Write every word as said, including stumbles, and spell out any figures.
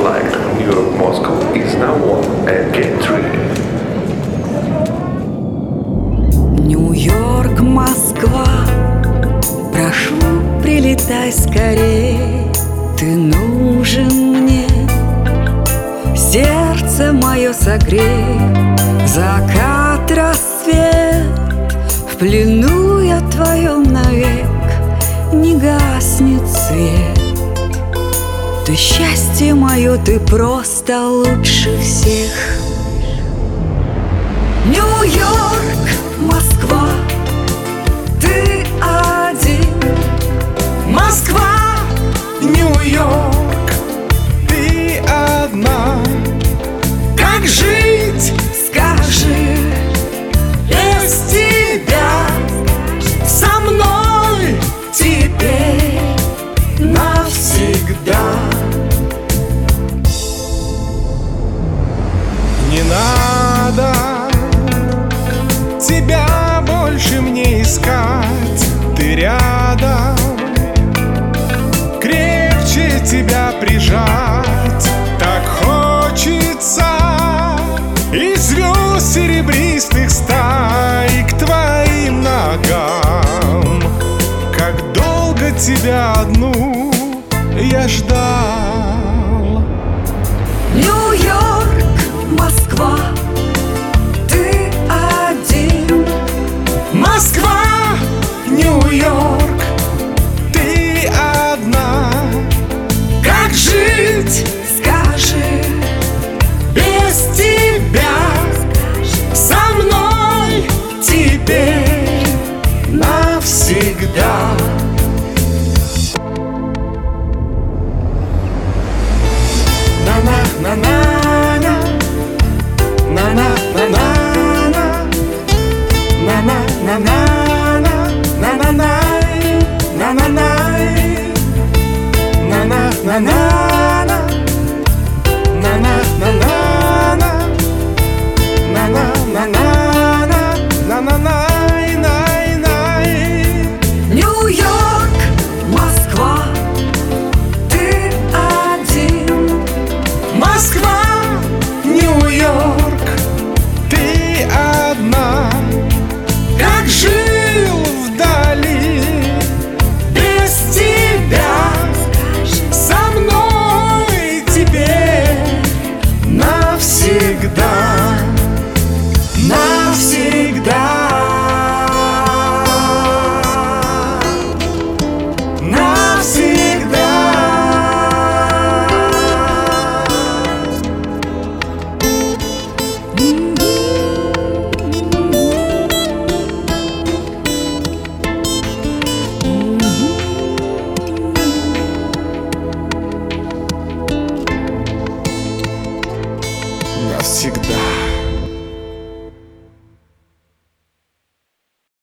flight New York-Moscow is now on at gate three. Нью-Йорк, Москва, прошу, прилетай скорей. Ты нужен мне, сердце мое согрей. Закат, рассвет, в плену я твоем навек. Не гаснет свет. Ты счастье мое, ты просто лучше всех. Нью-Йорк, Москва, ты один. Москва, Нью-Йорк, ты одна. Как жить, Скажи, без тебя? Со мной теперь навсегда. Не надо тебя больше мне искать. Ты рядом, крепче тебя прижать. Так хочется и звезд серебристых стай к твоим ногам. Как долго тебя одну я ждал. Нью-Йорк, Москва, ты один. Москва, Нью-Йорк, ты одна. Как жить, Скажи, без тебя? Со мной теперь навсегда. На-на-на-на-на, на-на-на-на-на, на-на-на-на-на, на-на-най, на-на-най, на-на-на-на-на, на-на-на-на-на, на-на-на-на-на, на-на-най-най-най. Нью-Йорк, Москва, ты один. Москва, Нью-Йорк, ты одна. Как жил вдали без тебя? Со мной теперь навсегда. Навсегда. Навсегда. Навсегда.